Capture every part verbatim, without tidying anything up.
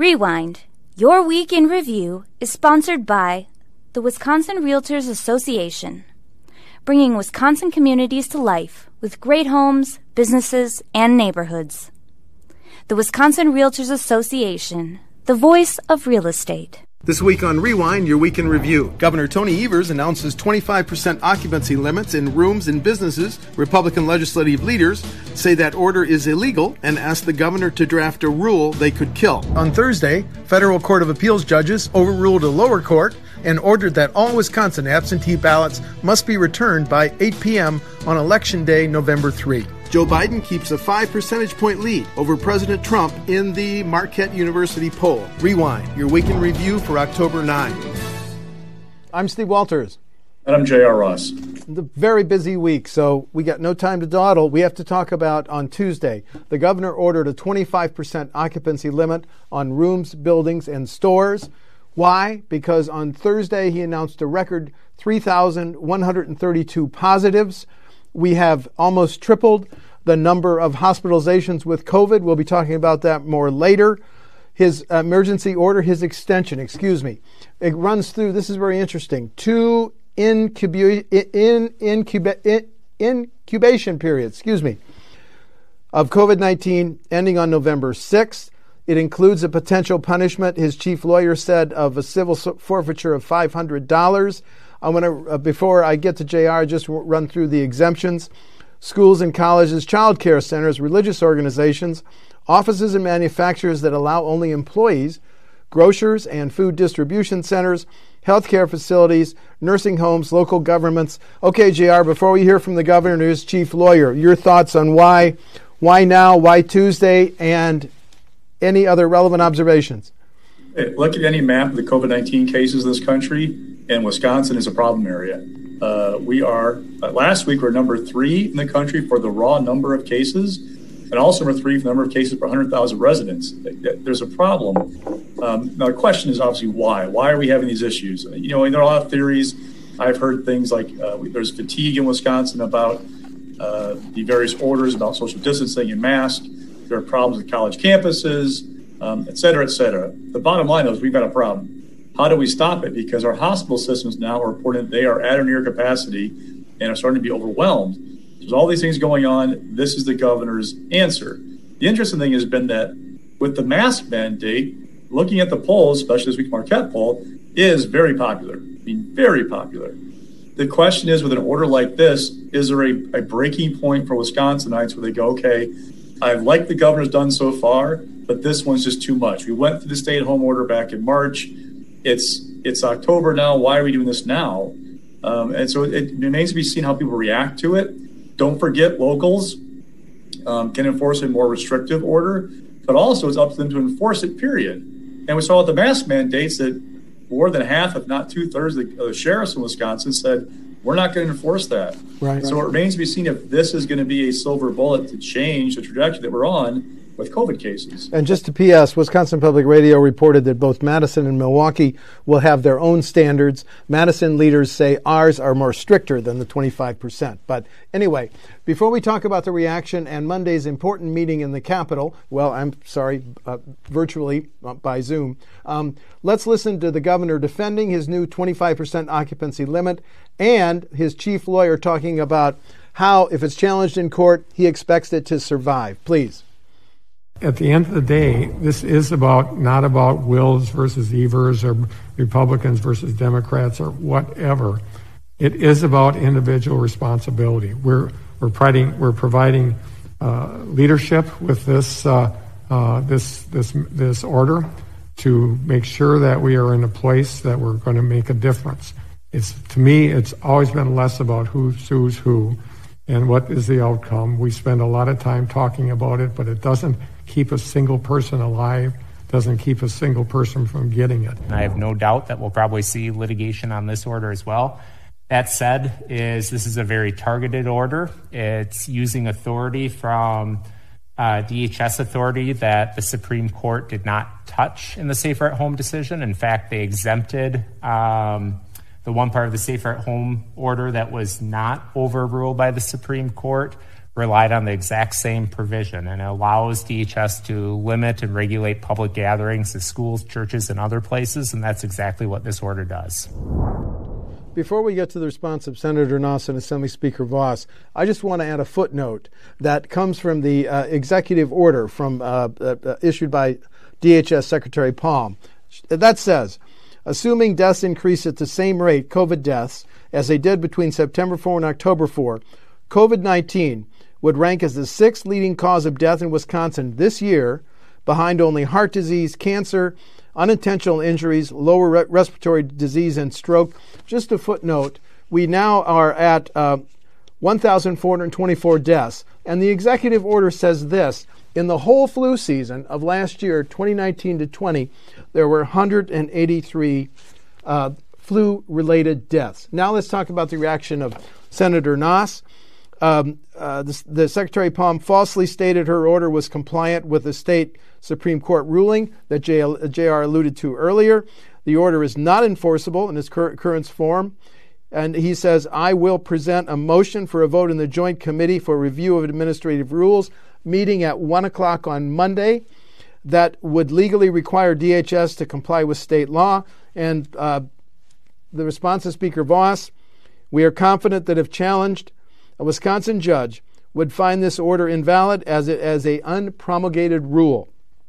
Rewind, your week in review, is sponsored by the Wisconsin Realtors Association, bringing Wisconsin communities to life with great homes, businesses, and neighborhoods. The Wisconsin Realtors Association, the voice of real estate. This week on Rewind, your week in review. Governor Tony Evers announces twenty-five percent occupancy limits in rooms and businesses. Republican legislative leaders say that order is illegal and ask the governor to draft a rule they could kill. On Thursday, Federal Court of Appeals judges overruled a lower court and ordered that all Wisconsin absentee ballots must be returned by eight p.m. on Election Day, November third. Joe Biden keeps a five percentage point lead over President Trump in the Marquette University poll. Rewind, your week in review for October ninth. I'm Steve Walters. And I'm J R. Ross. It's a very busy week, so we got no time to dawdle. We have to talk about on Tuesday. The governor ordered a twenty-five percent occupancy limit on rooms, buildings, and stores. Why? Because on Thursday he announced a record three thousand one hundred thirty-two positives. We have almost tripled the number of hospitalizations with COVID. We'll be talking about that more later. His emergency order, his extension, excuse me, it runs through, this is very interesting, two incubu- in, incuba- in, incubation periods, excuse me, of COVID nineteen ending on November sixth. It includes a potential punishment, his chief lawyer said, of a civil forfeiture of five hundred dollars. I want to, uh, before I get to J R, just w- run through the exemptions. Schools and colleges, child care centers, religious organizations, offices and manufacturers that allow only employees, grocers and food distribution centers, healthcare facilities, nursing homes, local governments. Okay, J R, before we hear from the governor and his chief lawyer, your thoughts on why, why now, why Tuesday, and any other relevant observations? Hey, look at any map of the COVID nineteen cases in this country, and Wisconsin is a problem area. Uh, we are, uh, last week, we're number three in the country for the raw number of cases, and also number three for the number of cases per one hundred thousand residents. There's a problem. Um, now, the question is obviously why? Why are we having these issues? You know, and there are a lot of theories. I've heard things like uh, there's fatigue in Wisconsin about uh, the various orders about social distancing and masks. There are problems with college campuses, um, et cetera, et cetera. The bottom line is we've got a problem. How do we stop it? Because our hospital systems now are reporting they are at or near capacity and are starting to be overwhelmed. There's all these things going on. This is the governor's answer. The interesting thing has been that with the mask mandate, looking at the polls, especially this week's Marquette poll, is very popular. I mean, very popular. The question is, with an order like this, is there a, a breaking point for Wisconsinites where they go, okay, I like the governor's done so far, but this one's just too much. We went through the stay-at-home order back in March. It's it's October now. Why are we doing this now? Um, and so it, it remains to be seen how people react to it. Don't forget, locals um, can enforce a more restrictive order, but also it's up to them to enforce it, period. And we saw with the mask mandates that more than half, if not two-thirds of the, of the sheriffs in Wisconsin said, we're not going to enforce that. Right. So it remains to be seen if this is going to be a silver bullet to change the trajectory that we're on with COVID cases. And just to P S, Wisconsin Public Radio reported that both Madison and Milwaukee will have their own standards. Madison leaders say ours are more stricter than the twenty-five percent. But anyway, before we talk about the reaction and Monday's important meeting in the Capitol, well, I'm sorry, uh, virtually uh, by Zoom, um, let's listen to the governor defending his new twenty-five percent occupancy limit and his chief lawyer talking about how, if it's challenged in court, he expects it to survive. Please. At the end of the day, this is about not about Wills versus Evers or Republicans versus Democrats or whatever. It is about individual responsibility. We're we're providing we're providing uh, leadership with this uh, uh, this this this order to make sure that we are in a place that we're going to make a difference. It's to me, it's always been less about who sues who and what is the outcome. We spend a lot of time talking about it, but it doesn't keep a single person alive, doesn't keep a single person from getting it. I have no doubt that we'll probably see litigation on this order as well. That said, is this is a very targeted order. It's using authority from uh, D H S authority that the Supreme Court did not touch in the Safer at Home decision. In fact, they exempted um, the one part of the Safer at Home order that was not overruled by the Supreme Court relied on the exact same provision, and it allows D H S to limit and regulate public gatherings at schools, churches, and other places, and that's exactly what this order does. Before we get to the response of Senator Noss and Assembly Speaker Vos, I just want to add a footnote that comes from the uh, executive order from uh, uh, issued by D H S Secretary Palm. That says, assuming deaths increase at the same rate, COVID deaths, as they did between September fourth and October fourth, COVID nineteen would rank as the sixth leading cause of death in Wisconsin this year, behind only heart disease, cancer, unintentional injuries, lower re- respiratory disease, and stroke. Just a footnote, we now are at uh, one thousand four hundred twenty-four deaths, and the executive order says this: in the whole flu season of last year, twenty nineteen to twenty, there were one hundred eighty-three uh, flu-related deaths. Now let's talk about the reaction of Senator Noss. Um, uh, the, the Secretary Palm falsely stated her order was compliant with the state Supreme Court ruling that J R alluded to earlier. The order is not enforceable in its cur- current form. And he says, I will present a motion for a vote in the Joint Committee for Review of Administrative Rules meeting at one o'clock on Monday that would legally require D H S to comply with state law. And uh, the response of Speaker Vos, we are confident that if challenged, a Wisconsin judge would find this order invalid as a, as a unpromulgated rule.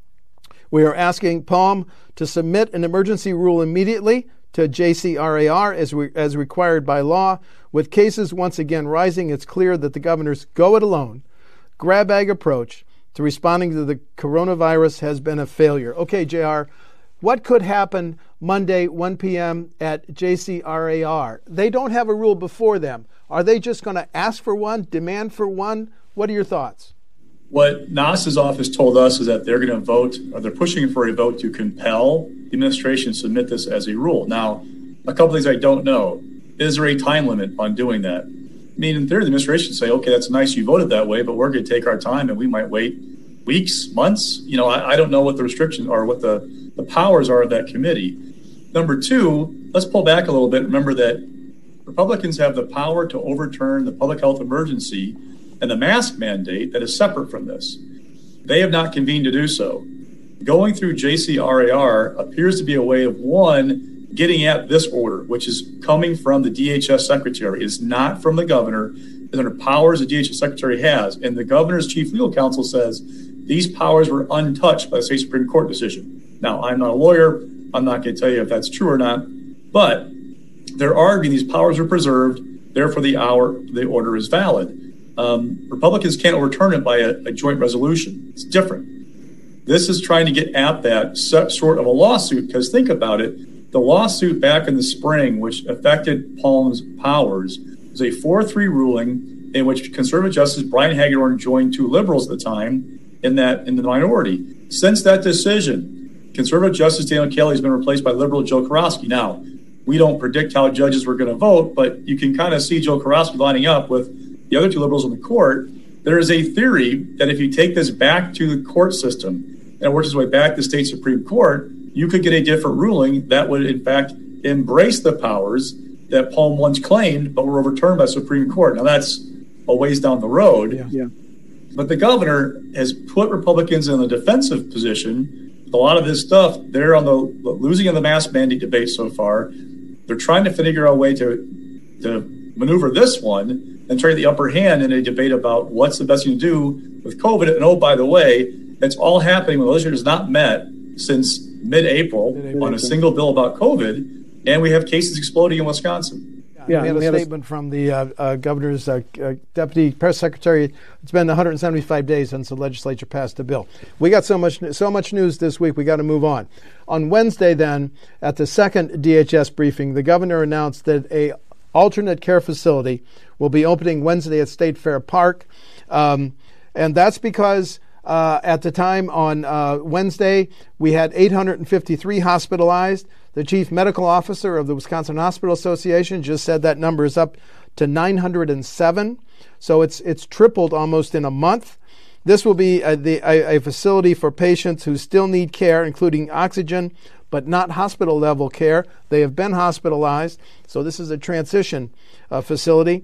We are asking Palm to submit an emergency rule immediately to J C R A R as, re, as required by law. With cases once again rising, it's clear that the governor's go-it-alone, grab-bag approach to responding to the coronavirus has been a failure. Okay, J R, what could happen Monday, one p.m. at J C R A R? They don't have a rule before them. Are they just going to ask for one, demand for one? What are your thoughts? What Noss's office told us is that they're going to vote, or they're pushing for a vote to compel the administration to submit this as a rule. Now, a couple things I don't know. Is there a time limit on doing that? I mean, in theory, the administration say, okay, that's nice you voted that way, but we're going to take our time and we might wait weeks, months. You know, I, I don't know what the restrictions are, what the, the powers are of that committee. Number two, let's pull back a little bit. Remember that Republicans have the power to overturn the public health emergency and the mask mandate that is separate from this. They have not convened to do so. Going through J C R A R appears to be a way of, one, getting at this order, which is coming from the D H S secretary. It's not from the governor. It's under powers the D H S secretary has. And the governor's chief legal counsel says these powers were untouched by the state Supreme Court decision. Now, I'm not a lawyer. I'm not going to tell you if that's true or not. But they're arguing these powers are preserved. Therefore, the, hour, the order is valid. Um, Republicans can't overturn it by a, a joint resolution. It's different. This is trying to get at that sort of a lawsuit, because think about it. The lawsuit back in the spring, which affected Palm's powers, was a four three ruling in which conservative Justice Brian Hagedorn joined two liberals at the time in that in the minority. Since that decision, conservative Justice Daniel Kelly has been replaced by liberal Joe Karofsky. Now, we don't predict how judges were going to vote, but you can kind of see Joe Karofsky lining up with the other two liberals on the court. There is a theory that if you take this back to the court system and it works its way back to the state Supreme Court, you could get a different ruling that would, in fact, embrace the powers that Palm once claimed, but were overturned by the Supreme Court. Now, that's a ways down the road. Yeah. Yeah. But the governor has put Republicans in a defensive position. A lot of this stuff, they're on the losing in the mask mandate debate so far. They're trying to figure out a way to, to maneuver this one and try to get the upper hand in a debate about what's the best thing to do with COVID. And oh, by the way, it's all happening when the legislature has not met since mid-April, mid-April on a single bill about COVID, and we have cases exploding in Wisconsin. Yeah, we had a statement from the uh, uh, governor's uh, uh, deputy press secretary. It's been one hundred seventy-five days since the legislature passed the bill. We got so much so much news this week, we got to move on. On Wednesday, then, at the second D H S briefing, the governor announced that a alternate care facility will be opening Wednesday at State Fair Park, um, and that's because uh, at the time on uh, Wednesday we had eight hundred fifty-three hospitalized. The chief medical officer of the Wisconsin Hospital Association just said that number is up to nine hundred seven. So it's it's tripled almost in a month. This will be a, the, a, a facility for patients who still need care, including oxygen, but not hospital level care. They have been hospitalized. So this is a transition uh, facility.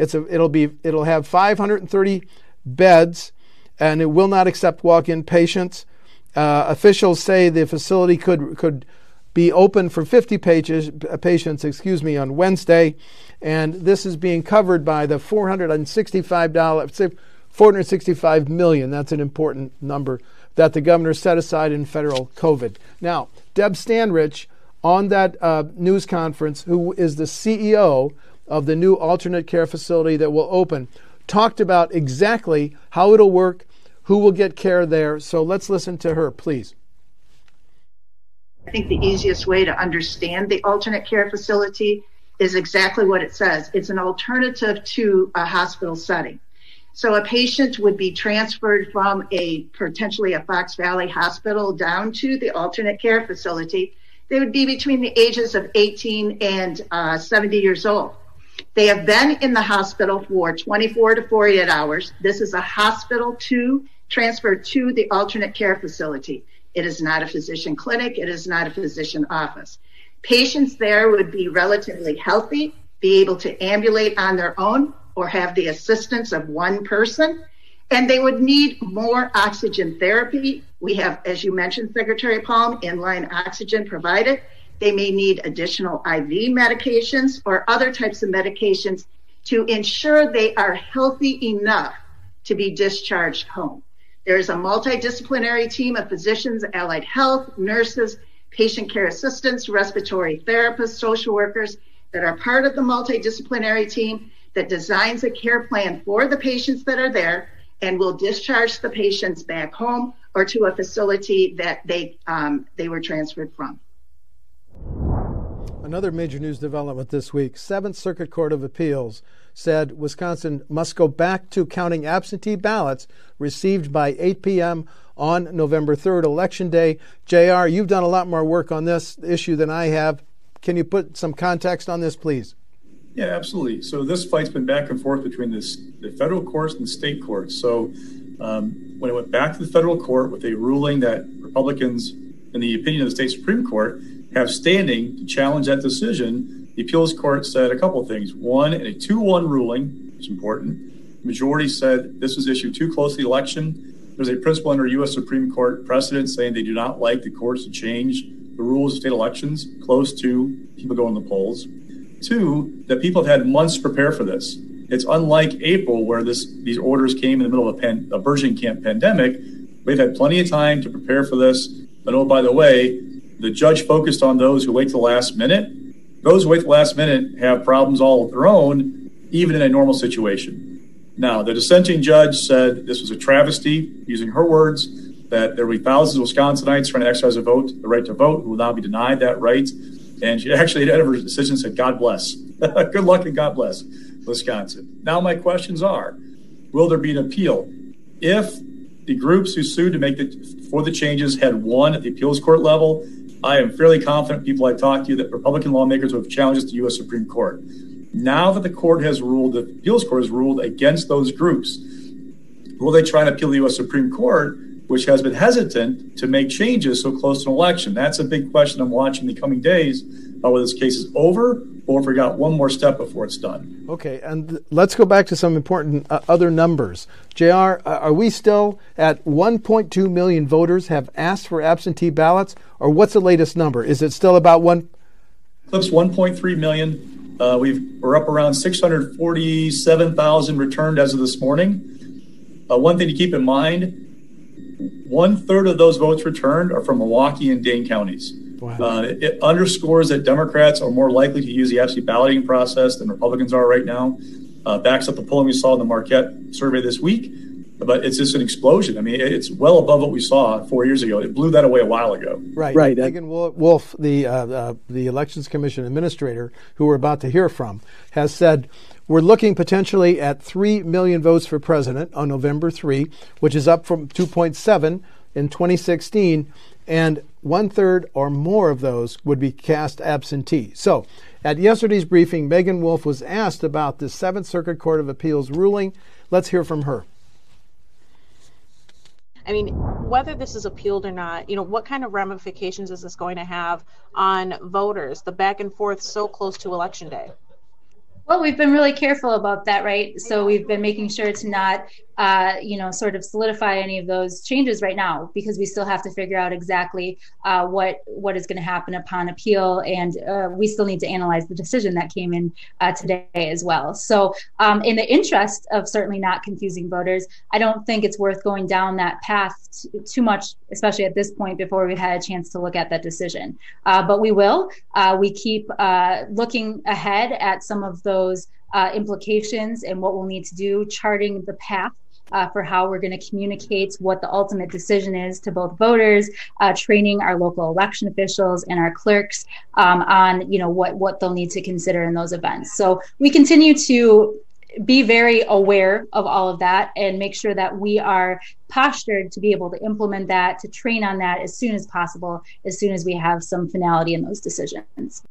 It's a, it'll be it'll have five hundred thirty beds, and it will not accept walk-in patients. Uh, officials say the facility could could be open for fifty pages, patients, excuse me, on Wednesday, and this is being covered by the four hundred sixty-five dollars, four hundred sixty-five million dollars. That's an important number that the governor set aside in federal COVID. Now, Deb Stanrich, on that uh, news conference, who is the C E O of the new alternate care facility that will open, talked about exactly how it'll work, who will get care there. So let's listen to her, please. I think the easiest way to understand the alternate care facility is exactly what it says. It's an alternative to a hospital setting. So a patient would be transferred from a potentially a Fox Valley hospital down to the alternate care facility. They would be between the ages of eighteen and uh, seventy years old. They have been in the hospital for twenty-four to forty-eight hours. This is a hospital to transfer to the alternate care facility. It is not a physician clinic. It is not a physician office. Patients there would be relatively healthy, be able to ambulate on their own or have the assistance of one person, and they would need more oxygen therapy. We have, as you mentioned, Secretary Palm, inline oxygen provided. They may need additional I V medications or other types of medications to ensure they are healthy enough to be discharged home. There is a multidisciplinary team of physicians, allied health, nurses, patient care assistants, respiratory therapists, social workers that are part of the multidisciplinary team that designs a care plan for the patients that are there and will discharge the patients back home or to a facility that they um, they were transferred from. Another major news development this week, Seventh Circuit Court of Appeals said Wisconsin must go back to counting absentee ballots received by eight p.m. on November third, Election Day. J R, you've done a lot more work on this issue than I have. Can you put some context on this, please? Yeah, absolutely. So this fight's been back and forth between this, the federal courts and the state courts. So um, when it went back to the federal court with a ruling that Republicans, in the opinion of the state Supreme Court, have standing to challenge that decision, the appeals court said a couple of things. One, in a two one ruling, which is important, the majority said this was issued too close to the election. There's a principle under U S Supreme Court precedent saying they do not like the courts to change the rules of state elections close to people going to the polls. Two, that people have had months to prepare for this. It's unlike April, where this these orders came in the middle of a, pan, a burgeoning camp pandemic. We've had plenty of time to prepare for this. But oh, by the way, the judge focused on those who wait to the last minute. Those who wait to the last minute have problems all of their own, even in a normal situation. Now, the dissenting judge said this was a travesty, using her words, that there will be thousands of Wisconsinites trying to exercise a vote, the right to vote, who will now be denied that right. And she actually, at the end of her decision, said, God bless. Good luck and God bless Wisconsin. Now my questions are, will there be an appeal? If the groups who sued to make the, for the changes had won at the appeals court level, I am fairly confident, people I talked to, that Republican lawmakers would have challenged the U S Supreme Court. Now that the court has ruled, the appeals court has ruled against those groups, will they try to appeal the U S Supreme Court, which has been hesitant to make changes so close to an election? That's a big question I'm watching in the coming days, about whether this case is over or if we got one more step before it's done. Okay, and let's go back to some important uh, other numbers. J R, uh, are we still at one point two million voters have asked for absentee ballots, or what's the latest number? Is it still about one? Clips one point three million. Uh, we've, we're up around six hundred forty-seven thousand returned as of this morning. Uh, one thing to keep in mind, one third of those votes returned are from Milwaukee and Dane counties. Wow. Uh, it, it underscores that Democrats are more likely to use the absentee balloting process than Republicans are right now. Uh, backs up the polling we saw in the Marquette survey this week. But it's just an explosion. I mean, it's well above what we saw four years ago. It blew that away a while ago. Right. Right. Megan Wolf, the uh, uh, the Elections Commission administrator, who we're about to hear from, has said we're looking potentially at three million votes for president on November third, which is up from two point seven in twenty sixteen, and one-third or more of those would be cast absentee. So at yesterday's briefing, Megan Wolf was asked about the Seventh Circuit Court of Appeals ruling. Let's hear from her. I mean, whether this is appealed or not, you know, what kind of ramifications is this going to have on voters, the back and forth so close to Election Day? Well, we've been really careful about that, right? So we've been making sure to not, uh, you know, sort of solidify any of those changes right now, because we still have to figure out exactly uh, what what is going to happen upon appeal, and uh, we still need to analyze the decision that came in uh, today as well. So, um, in the interest of certainly not confusing voters, I don't think it's worth going down that path t- too much, especially at this point before we've had a chance to look at that decision. Uh, but we will. Uh, we keep uh, looking ahead at some of those Those uh, implications and what we'll need to do, charting the path uh, for how we're going to communicate what the ultimate decision is to both voters, uh, training our local election officials and our clerks um, on, you know, what what they'll need to consider in those events. So we continue to be very aware of all of that and make sure that we are postured to be able to implement that, to train on that as soon as possible, as soon as we have some finality in those decisions.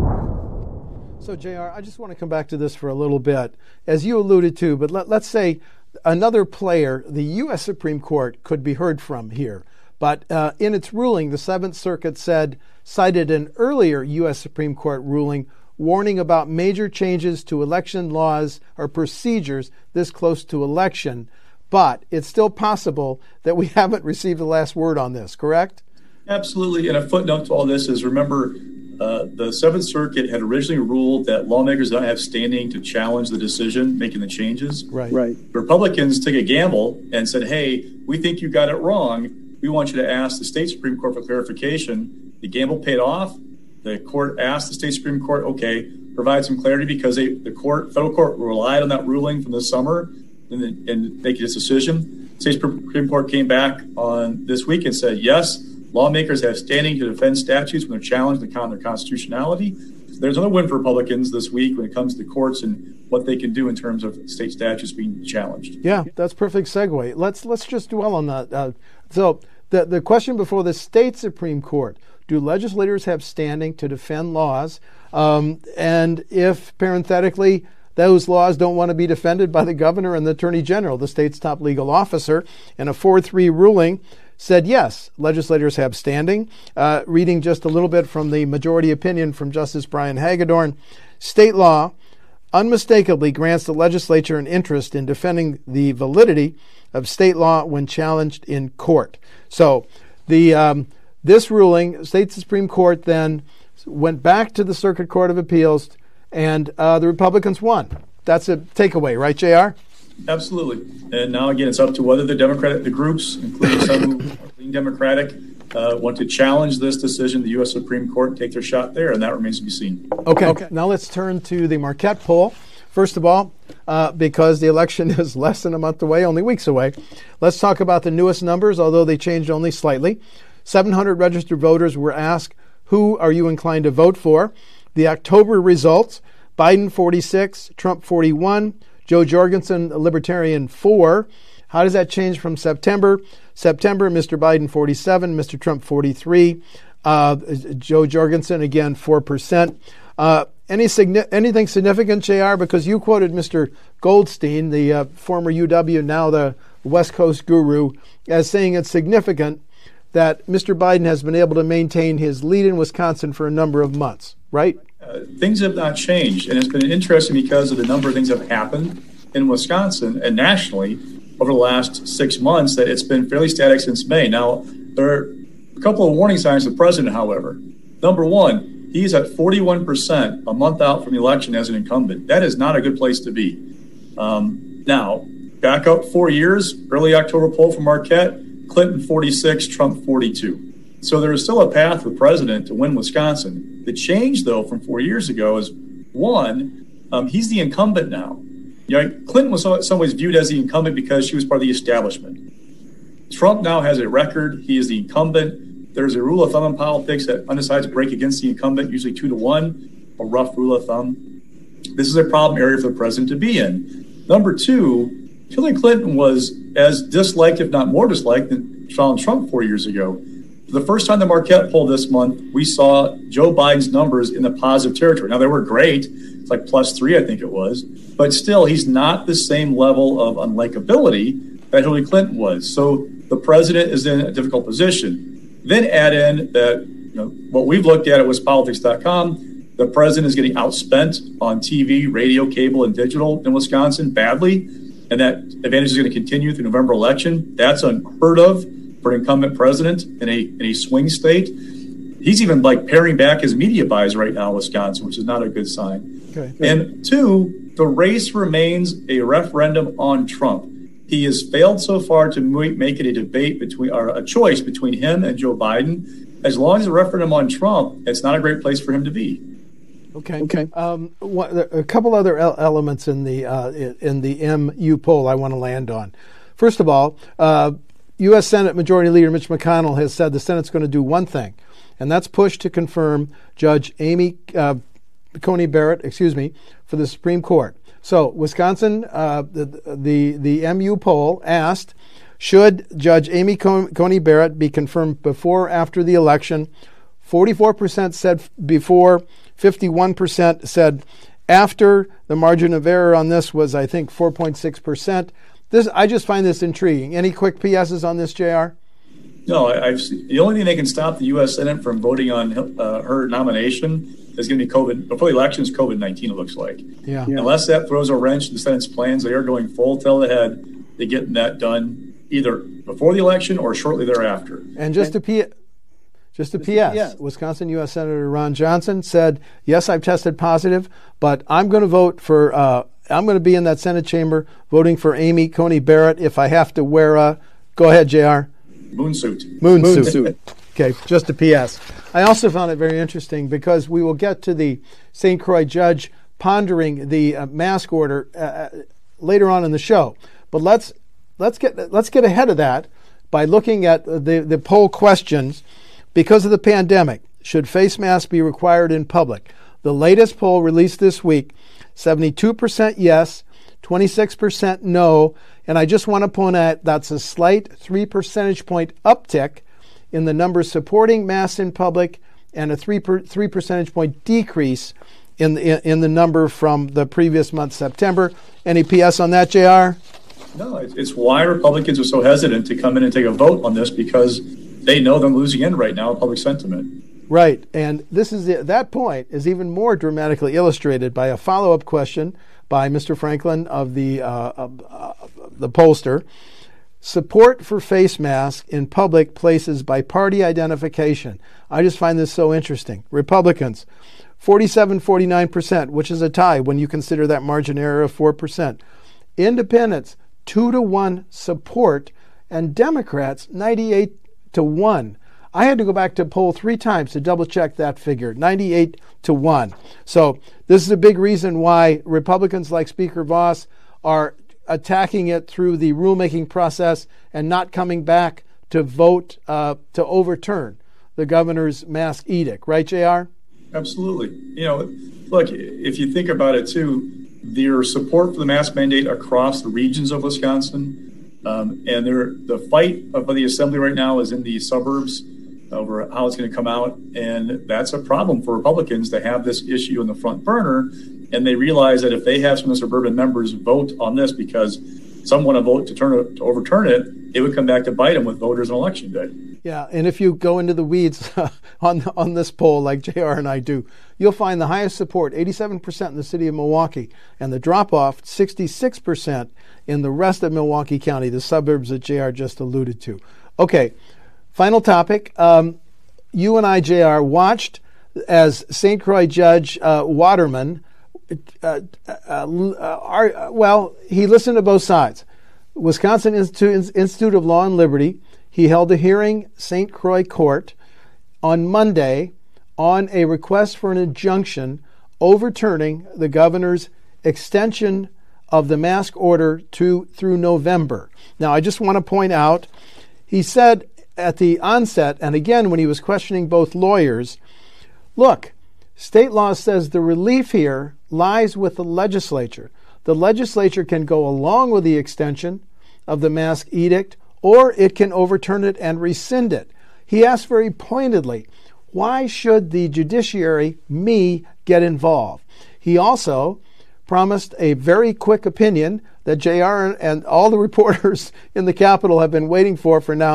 So, J R, I just want to come back to this for a little bit. As you alluded to, but let, let's say another player, the U S Supreme Court, could be heard from here. But uh, in its ruling, the Seventh Circuit said, cited an earlier U S Supreme Court ruling warning about major changes to election laws or procedures this close to election. But it's still possible that we haven't received the last word on this, correct? Absolutely. And a footnote to all this is, remember, Uh, the Seventh Circuit had originally ruled that lawmakers don't have standing to challenge the decision making the changes. Right. Right. The Republicans took a gamble and said, hey, we think you got it wrong. We want you to ask the state Supreme Court for clarification. The gamble paid off. The court asked the state Supreme Court, okay, provide some clarity, because they, the court, federal court relied on that ruling from this summer and, and making its decision. The state Supreme Court came back on this week and said, yes, lawmakers have standing to defend statutes when they're challenged to count their constitutionality. There's another win for Republicans this week when it comes to courts and what they can do in terms of state statutes being challenged. Yeah, that's perfect segue. Let's let's just dwell on that. Uh, so the the question before the state Supreme Court: do legislators have standing to defend laws? Um, and if parenthetically those laws don't want to be defended by the governor and the attorney general, the state's top legal officer, in a four three ruling, said yes, legislators have standing. Uh, reading just a little bit from the majority opinion from Justice Brian Hagedorn, state law unmistakably grants the legislature an interest in defending the validity of state law when challenged in court. So the um, this ruling, state Supreme Court then went back to the Circuit Court of Appeals, and uh, the Republicans won. That's a takeaway, right, J R? Absolutely. And now, again, it's up to whether the Democratic, the groups, including some who are lean Democratic, uh, want to challenge this decision. The U S Supreme Court take their shot there, and that remains to be seen. Okay. okay. Now let's turn to the Marquette poll. First of all, uh, because the election is less than a month away, only weeks away, let's talk about the newest numbers, although they changed only slightly. seven hundred registered voters were asked, who are you inclined to vote for? The October results, Biden forty-six, Trump forty-one, Joe Jorgensen, a Libertarian, four. How does that change from September? September, Mister Biden, forty-seven, Mister Trump, forty-three. Uh, Joe Jorgensen, again, four percent. Uh, any signi- anything significant, J R? Because you quoted Mister Goldstein, the uh, former U W, now the West Coast guru, as saying it's significant that Mister Biden has been able to maintain his lead in Wisconsin for a number of months, right? Uh, things have not changed, and it's been interesting because of the number of things that have happened in Wisconsin and nationally over the last six months that it's been fairly static since May. Now, there are a couple of warning signs to the president, however. Number one, he's at forty-one percent a month out from the election as an incumbent. That is not a good place to be. Um, now, back up four years, early October poll from Marquette, Clinton forty-six, Trump forty-two. So there is still a path for the president to win Wisconsin. The change, though, from four years ago is, one, um, he's the incumbent now. You know, Clinton was in some ways viewed as the incumbent because she was part of the establishment. Trump now has a record. He is the incumbent. There's a rule of thumb in politics that undecideds break against the incumbent, usually two to one, a rough rule of thumb. This is a problem area for the president to be in. Number two, Hillary Clinton was as disliked, if not more disliked, than Donald Trump four years ago. For the first time in the Marquette poll this month, we saw Joe Biden's numbers in the positive territory. Now, they were great. It's like plus three, I think it was. But still, he's not the same level of unlikability that Hillary Clinton was. So the president is in a difficult position. Then add in that, you know, what we've looked at at West Politics dot com, the president is getting outspent on T V, radio, cable, and digital in Wisconsin badly, and that advantage is going to continue through the November election. That's unheard of for an incumbent president in a in a swing state. He's even like paring back his media buys right now in Wisconsin, which is not a good sign. Okay. And two, the race remains a referendum on Trump. He has failed so far to make it a debate between, or a choice between him and Joe Biden. As long as a referendum on Trump, it's not a great place for him to be. Okay. Okay. Um, what, a couple other elements in the uh, in the M U poll I want to land on. First of all, uh, U S Senate Majority Leader Mitch McConnell has said the Senate's going to do one thing, and that's push to confirm Judge Amy uh, Coney Barrett, excuse me, for the Supreme Court. So Wisconsin, uh, the, the the M U poll asked, should Judge Amy Coney Barrett be confirmed before or after the election? forty-four percent said before, fifty-one percent said after. The margin of error on this was, I think, four point six percent. This I just find this intriguing. Any quick P S's on this, J R? No, I've seen, the only thing they can stop the U S Senate from voting on uh, her nomination is going to be COVID. Before the election is COVID nineteen, it looks like. Yeah. yeah. Unless that throws a wrench in the Senate's plans, they are going full tilt ahead to getting that done either before the election or shortly thereafter. And just to P Just a P S, Wisconsin U S Senator Ron Johnson said, yes, I've tested positive, but I'm going to vote for, uh, I'm going to be in that Senate chamber voting for Amy Coney Barrett if I have to wear a, go ahead, J R. Moon suit. Moon, Moon suit. suit. Okay, just a P S. I also found it very interesting because we will get to the Saint Croix judge pondering the uh, mask order uh, later on in the show. But let's let's get let's get ahead of that by looking at the, the poll questions. Because of the pandemic, should face masks be required in public? The latest poll released this week, seventy-two percent yes, twenty-six percent no, and I just want to point out that's a slight three percentage point uptick in the numbers supporting masks in public and a three per, three percentage point decrease in the, in the number from the previous month, September. Any P S on that, J R? No, it's why Republicans are so hesitant to come in and take a vote on this, because they know they're losing in right now in public sentiment. Right, and this is the, that point is even more dramatically illustrated by a follow-up question by Mister Franklin of the uh, of, uh, the pollster. Support for face masks in public places by party identification. I just find this so interesting. Republicans, forty-seven forty-nine percent, which is a tie when you consider that margin error of four percent. Independents, two to one support, and Democrats, ninety-eight to one. I had to go back to poll three times to double check that figure, ninety-eight to one. So this is a big reason why Republicans like Speaker Vos are attacking it through the rulemaking process and not coming back to vote uh, to overturn the governor's mask edict. Right, J R? Absolutely. You know, look, if you think about it too, their support for the mask mandate across the regions of Wisconsin, Um, and the fight of the assembly right now is in the suburbs over how it's going to come out. And that's a problem for Republicans to have this issue in the front burner. And they realize that if they have some of the suburban members vote on this because some want to vote to turn it, to overturn it, it would come back to bite them with voters on election day. Yeah, and if you go into the weeds on on this poll like J R and I do, you'll find the highest support, eighty-seven percent in the city of Milwaukee, and the drop-off, sixty-six percent in the rest of Milwaukee County, the suburbs that J R just alluded to. Okay, final topic. Um, you and I, J R, watched as Saint Croix Judge uh, Waterman, uh, uh, uh, are, well, he listened to both sides. Wisconsin Institute, Institute of Law and Liberty, he held a hearing, Saint Croix Court, on Monday on a request for an injunction overturning the governor's extension of the mask order to through November. Now, I just want to point out, he said at the onset, and again when he was questioning both lawyers, look, state law says the relief here lies with the legislature. The legislature can go along with the extension of the mask edict, or it can overturn it and rescind it. He asked very pointedly, why should the judiciary, me, get involved? He also promised a very quick opinion that J R and all the reporters in the Capitol have been waiting for for now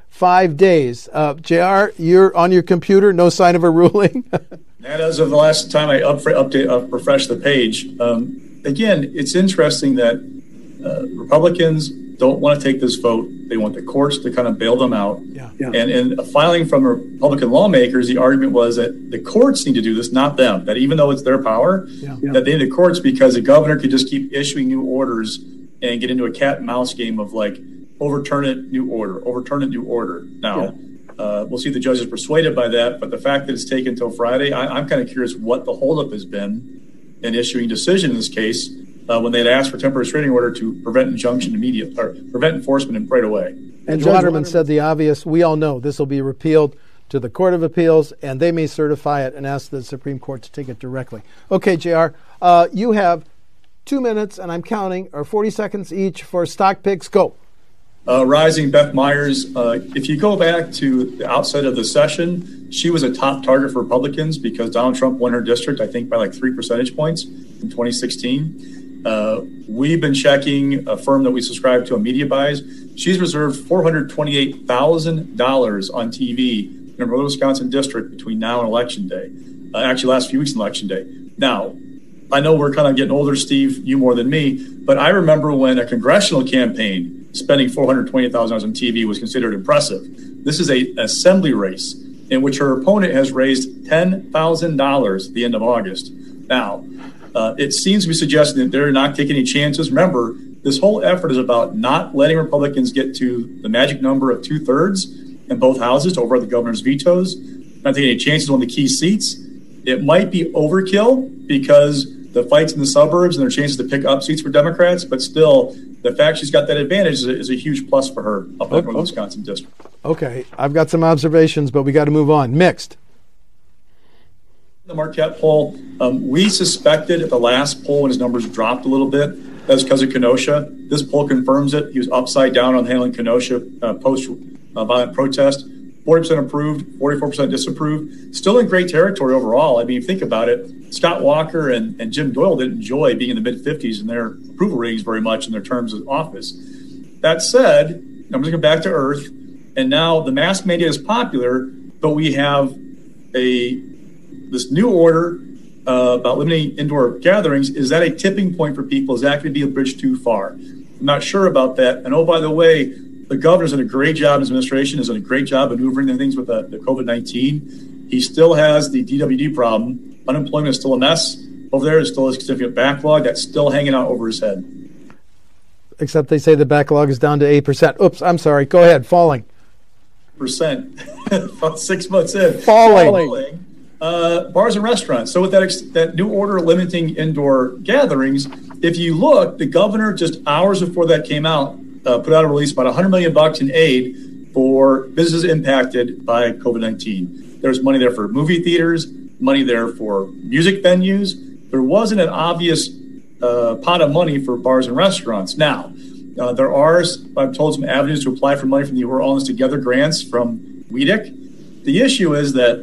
five days. Uh, J R, you're on your computer, no sign of a ruling? And as of the last time I up, update, uh, refreshed the page, um, again, it's interesting that uh, Republicans don't want to take this vote. They want the courts to kind of bail them out. Yeah. Yeah. And in a filing from Republican lawmakers, the argument was that the courts need to do this, not them, that even though it's their power, Yeah. that they need the courts because the governor could just keep issuing new orders and get into a cat and mouse game of like, overturn it, new order, overturn it, new order. Now, yeah. Uh, we'll see if the judge is persuaded by that, but the fact that it's taken until Friday, I, I'm kind of curious what the holdup has been in issuing decision in this case uh, when they'd asked for temporary restraining order to prevent injunction immediate or prevent enforcement right away. And Judge Waterman said the obvious. We all know this will be repealed to the Court of Appeals, and they may certify it and ask the Supreme Court to take it directly. Okay, J R, uh, you have two minutes, and I'm counting, or forty seconds each for stock picks. Go. Uh, rising Beth Myers, uh, if you go back to the outset of the session, she was a top target for Republicans because Donald Trump won her district, I think, by like three percentage points in twenty sixteen. Uh, we've been checking a firm that we subscribe to on Media Buys. She's reserved four hundred twenty-eight thousand dollars on T V in the Northern Wisconsin district between now and Election Day. Uh, actually, last few weeks in Election Day. Now, I know we're kind of getting older, Steve, you more than me, but I remember when a congressional campaign spending four hundred twenty thousand dollars on T V was considered impressive. This is a assembly race in which her opponent has raised ten thousand dollars at the end of August. Now, uh, it seems to be suggesting that they're not taking any chances. Remember, this whole effort is about not letting Republicans get to the magic number of two-thirds in both houses to override the governor's vetoes, not taking any chances on the key seats. It might be overkill because the fights in the suburbs and their chances to pick up seats for Democrats, but still, the fact she's got that advantage is a, is a huge plus for her up in okay. the Wisconsin district. Okay, I've got some observations, but we got to move on. Mixed. The Marquette poll, um, we suspected at the last poll when his numbers dropped a little bit, that's because of Kenosha. This poll confirms it. He was upside down on handling Kenosha uh, post-violent uh, protest. forty percent approved, forty-four percent disapproved. Still in great territory overall. I mean, think about it. Scott Walker and, and Jim Doyle didn't enjoy being in the mid-fifties in their approval ratings very much in their terms of office. That said, I'm just going back to earth, and now the mask mandate is popular, but we have a this new order uh, about limiting indoor gatherings. Is that a tipping point for people? Is that going to be a bridge too far? I'm not sure about that. And oh, by the way, the governor's done a great job, his administration has done a great job maneuvering the things with the, the COVID nineteen. He still has the D W D problem. Unemployment is still a mess over there. There's still a significant backlog that's still hanging out over his head. Except they say the backlog is down to eight percent. Oops, I'm sorry. Go ahead. Falling. Percent. About six months in. Falling. Falling. Uh, bars and restaurants. So with that, ex- that new order limiting indoor gatherings, if you look, the governor just hours before that came out, uh, put out a release about one hundred million bucks in aid for businesses impacted by COVID nineteen. There's money there for movie theaters, money there for music venues. There wasn't an obvious uh, pot of money for bars and restaurants. Now, uh, there are, I'm told, some avenues to apply for money from the We're All in This Together grants from W E D C. The issue is that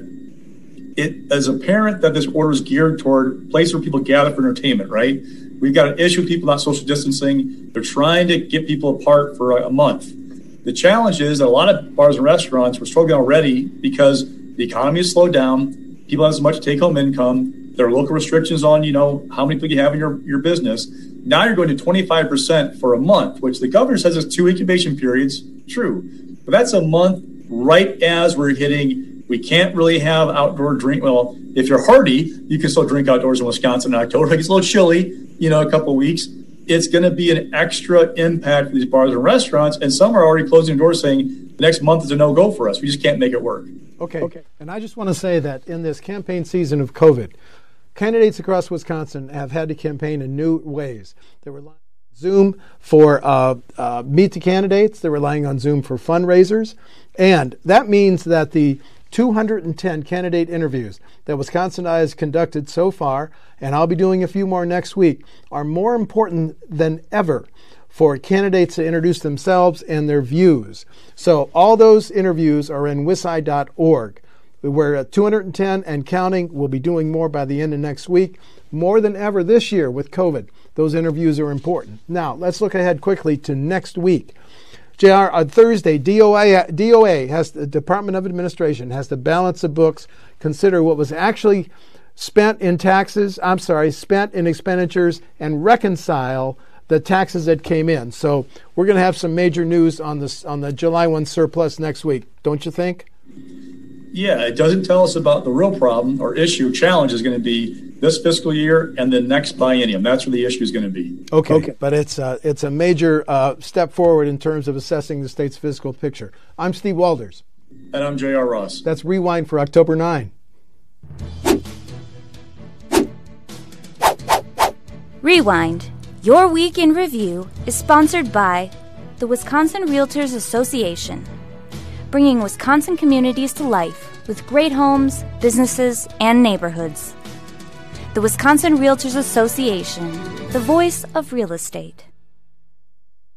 it is apparent that this order is geared toward places where people gather for entertainment, right? We've got an issue with people not social distancing. They're trying to get people apart for a, a month. The challenge is that a lot of bars and restaurants were struggling already because the economy has slowed down. People have as much take-home income. There are local restrictions on, you know, how many people you have in your, your business. Now you're going to twenty-five percent for a month, which the governor says is two incubation periods. True. But that's a month right as we're hitting, we can't really have outdoor drink. Well, if you're hardy, you can still drink outdoors in Wisconsin in October. It gets a little chilly, you know, a couple of weeks. It's going to be an extra impact for these bars and restaurants. And some are already closing doors saying the next month is a no-go for us. We just can't make it work. Okay. okay. And I just want to say that in this campaign season of COVID, candidates across Wisconsin have had to campaign in new ways. They're relying on Zoom for uh, uh, meet the candidates. They're relying on Zoom for fundraisers. And that means that the two hundred ten candidate interviews that Wisconsin Eye has conducted so far, and I'll be doing a few more next week, are more important than ever for candidates to introduce themselves and their views. So all those interviews are in wisci dot org. We're at two hundred ten and counting. We'll be doing more by the end of next week. More than ever this year with COVID, those interviews are important. Now, let's look ahead quickly to next week. J R, on Thursday, D O A, D O A has the Department of Administration has to balance the books, consider what was actually spent in taxes, I'm sorry, spent in expenditures, and reconcile the taxes that came in. So we're going to have some major news on this on the July first surplus next week, don't you think? Yeah, it doesn't tell us about the real problem or issue. Challenge is going to be this fiscal year and the next biennium. That's where the issue is going to be. Okay, okay. But it's uh, it's a major uh, step forward in terms of assessing the state's fiscal picture. I'm Steve Walders. And I'm J R. Ross. That's Rewind for October ninth. Rewind, your week in review, is sponsored by the Wisconsin Realtors Association, bringing Wisconsin communities to life with great homes, businesses, and neighborhoods. The Wisconsin Realtors Association, the voice of real estate.